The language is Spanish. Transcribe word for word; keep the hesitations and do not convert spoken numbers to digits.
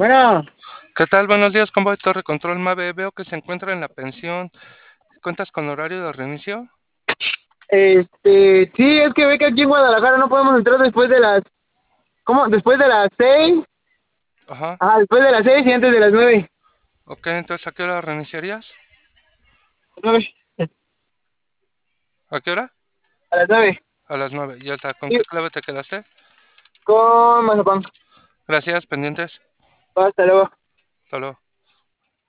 Bueno, ¿Qué tal? Buenos días, convoy Torre Control Mave. Veo que se encuentra en la pensión. ¿Cuentas con horario de reinicio? este, sí, es que ve que aquí en Guadalajara no podemos entrar después de las, ¿cómo? Después de las seis, Ajá. ah, después de las seis y antes de las nueve. Ok, entonces ¿a qué hora reiniciarías? Nueve, ¿A qué hora? a las nueve. A las nueve. ¿Ya está? ¿Con Sí, qué clave te quedaste? con mazapán. Gracias, pendientes. Hasta luego. Hasta luego.